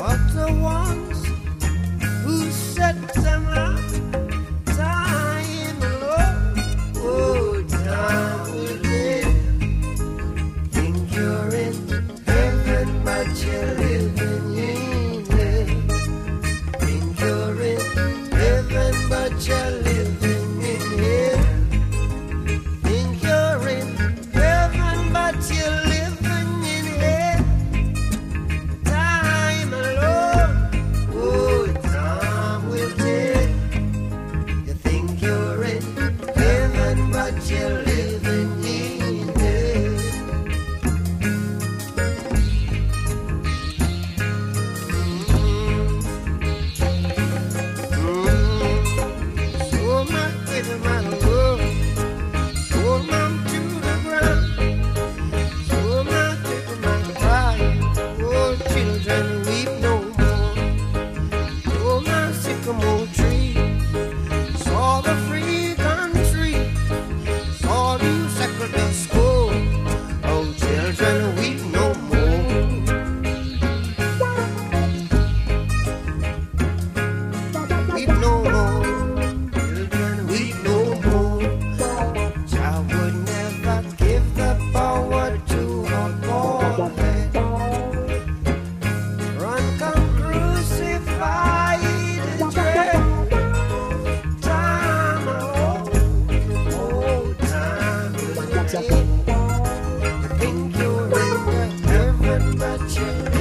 but the ones who set them out, time alone, oh, time will live. Think you're in heaven, but you're living in hell. Think you're in heaven, but you're living in hell. Think you're in heaven, but you're living in hell. Time alone, oh, time will tell. You think you're in heaven, but you're living in hell. So much with my love, so much to the ground, so much with my pride. Oh, children, weep no more. Oh, my sycamore tree saw the free country, saw you sacred the school. Oh, children, weep no more. Weep no more. Children, weep no more. I would never give the power to a boy. Run, come crucified and dread. Time, oh, time will take. You think you're in the heaven, but you're